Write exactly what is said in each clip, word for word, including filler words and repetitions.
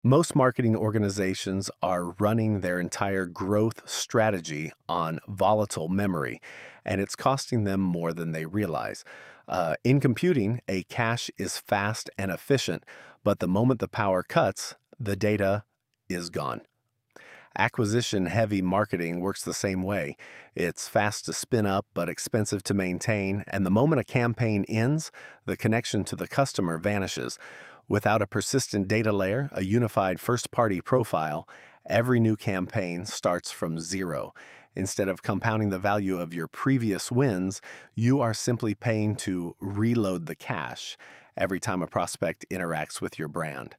Most marketing organizations are running their entire growth strategy on volatile memory, and it's costing them more than they realize. Uh, in computing, a cache is fast and efficient, but the moment the power cuts, the data is gone. Acquisition heavy marketing works the same way. It's fast to spin up, but expensive to maintain, and the moment a campaign ends, the connection to the customer vanishes. Without a persistent data layer, a unified first party profile, every new campaign starts from zero. Instead of compounding the value of your previous wins, you are simply paying to reload the cache every time a prospect interacts with your brand.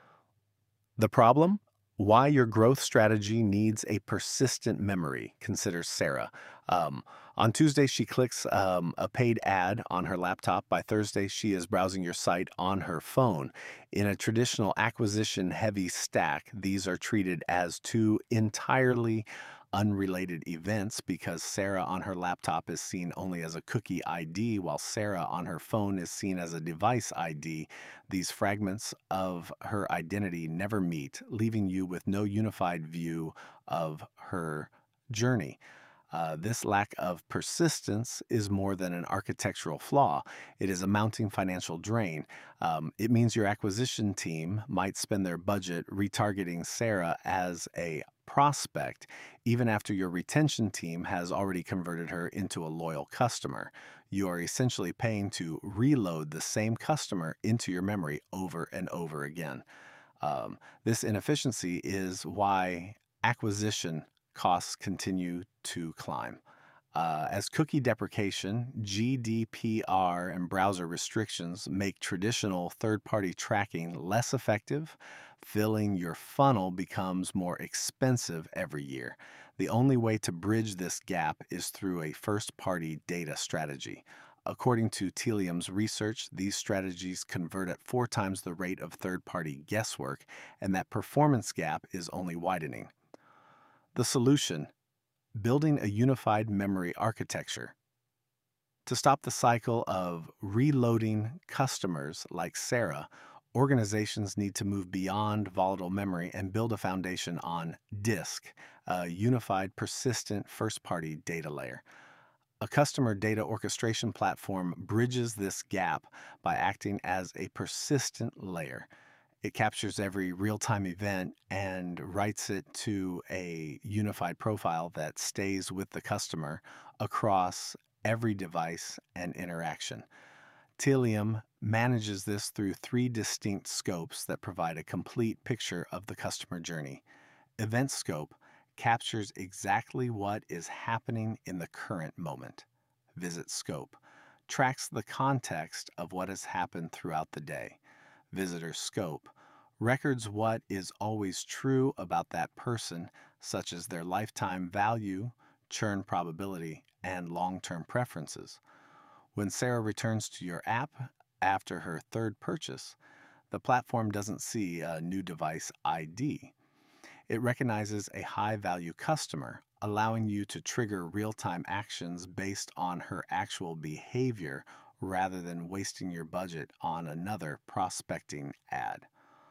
The problem? Why your growth strategy needs a persistent memory, considers Sarah. Um, on Tuesday, she clicks um, a paid ad on her laptop. By Thursday, she is browsing your site on her phone. In a traditional acquisition heavy stack, these are treated as two entirely unrelated events because Sarah on her laptop is seen only as a cookie I D, while Sarah on her phone is seen as a device I D. These fragments of her identity never meet, leaving you with no unified view of her journey. Uh, this lack of persistence is more than an architectural flaw. It is a mounting financial drain. Um, it means your acquisition team might spend their budget retargeting Sarah as a prospect, even after your retention team has already converted her into a loyal customer. You are essentially paying to reload the same customer into your memory over and over again. Um, this inefficiency is why acquisition costs continue to climb. Uh, as cookie deprecation, G D P R, and browser restrictions make traditional third party tracking less effective, filling your funnel becomes more expensive every year. The only way to bridge this gap is through a first party data strategy. According to Telium's research, these strategies convert at four times the rate of third party guesswork, and that performance gap is only widening. The solution: building a unified memory architecture. To stop the cycle of reloading customers like Sarah, organizations need to move beyond volatile memory and build a foundation on disk, a unified, persistent first party data layer. A customer data orchestration platform bridges this gap by acting as a persistent layer. It captures every real time event and writes it to a unified profile that stays with the customer across every device and interaction. Telium manages this through three distinct scopes that provide a complete picture of the customer journey. Event scope captures exactly what is happening in the current moment. Visit scope tracks the context of what has happened throughout the day. Visitor scope records what is always true about that person, such as their lifetime value, churn probability, and long term preferences. When Sarah returns to your app after her third purchase, the platform doesn't see a new device I D. It recognizes a high value customer, allowing you to trigger real time actions based on her actual behavior rather than wasting your budget on another prospecting ad.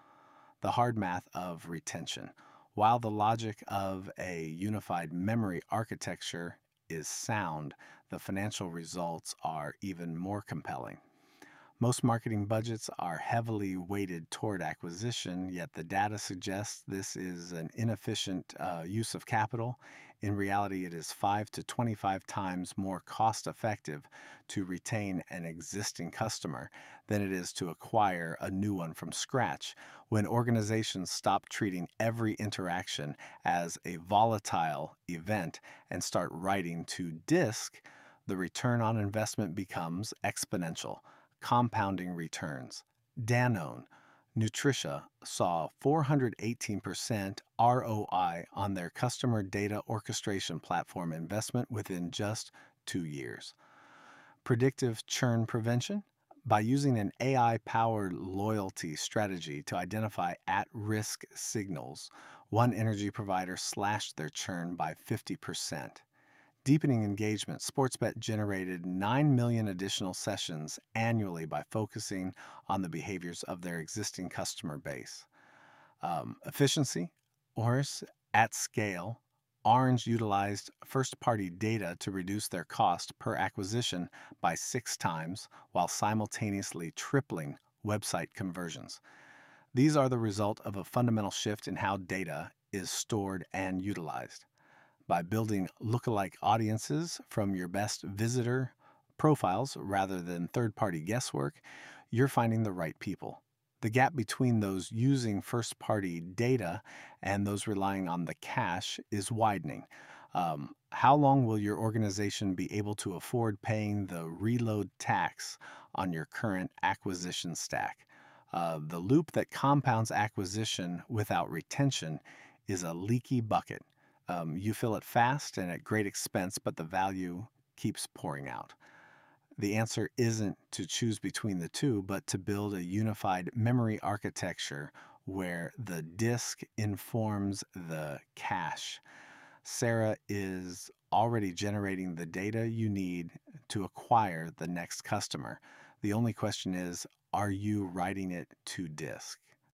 The hard math of retention. While the logic of a unified memory architecture is sound, the financial results are even more compelling. Most marketing budgets are heavily weighted toward acquisition, yet the data suggests this is an inefficient uh, use of capital. In reality, it is five to twenty-five times more cost effective to retain an existing customer than it is to acquire a new one from scratch. When organizations stop treating every interaction as a volatile event and start writing to disk, the return on investment becomes exponential. Compounding returns. Danone, Nutricia saw four hundred eighteen percent R O I on their customer data orchestration platform investment within just two years. Predictive churn prevention. By using an A I powered loyalty strategy to identify at risk signals, one energy provider slashed their churn by fifty percent. Deepening engagement, Sportsbet generated nine million additional sessions annually by focusing on the behaviors of their existing customer base. Um, efficiency, Oris at scale. Orange utilized first party data to reduce their cost per acquisition by six times while simultaneously tripling website conversions. These are the result of a fundamental shift in how data is stored and utilized. By building lookalike audiences from your best visitor profiles rather than third party guesswork, you're finding the right people. The gap between those using first party data and those relying on the cache is widening. Um, how long will your organization be able to afford paying the reload tax on your current acquisition stack? Uh, the loop that compounds acquisition without retention is a leaky bucket. Um, you fill it fast and at great expense, but the value keeps pouring out. The answer isn't to choose between the two, but to build a unified memory architecture where the disk informs the cache. Sarah is already generating the data you need to acquire the next customer. The only question is, are you writing it to disk?